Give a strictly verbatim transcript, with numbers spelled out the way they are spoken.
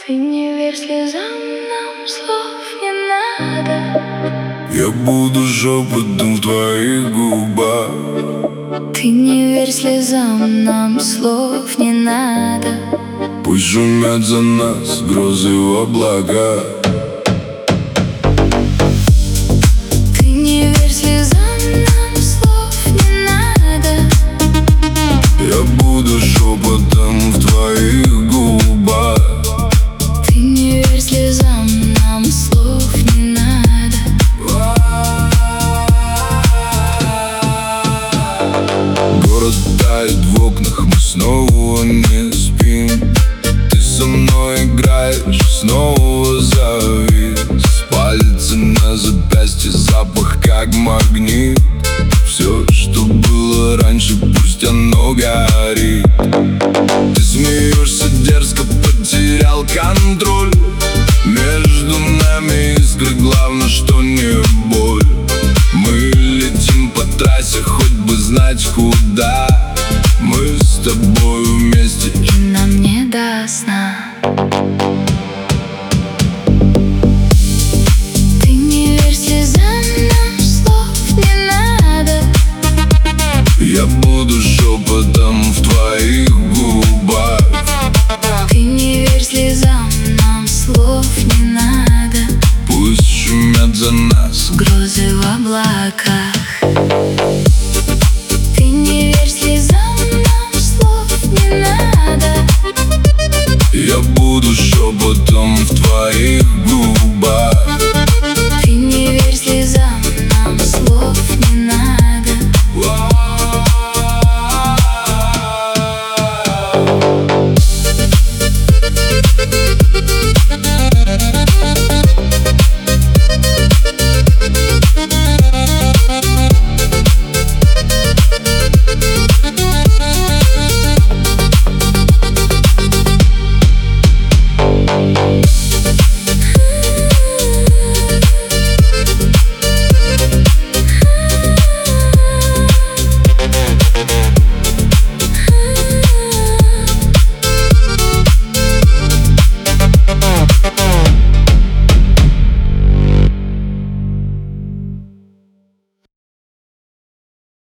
Ты не верь слезам, нам слов не надо. Я буду шепотом в твоих губах. Ты не верь слезам, нам слов не надо. Пусть шумят за нас грозы в облаках. Ты не верь слезам, нам слов не надо. Я буду шепотом в твоих губах. Ты не верь слезам, нам слов не надо. Город тает в окнах, мы снова не спим. Ты со мной играешь, снова завис. Пальцы на запястье, запах как магнит. Все, что было раньше, пусть оно горит. Ты смеешься дерзко, потерял контроль. Между нами искры, главное, что не боль. Мы летим по трассе, хоть бы знать куда. Мы с тобой вместе, и нам не до сна. Ты не верь слезам, нам слов не надо. я буду шепотом в твоих губах. Ты не верь слезам, нам слов не надо. Пусть шумят за нас грозы в облаках. Ты не верь слезам, нам слов не надо. я буду шепотом в твоих губах.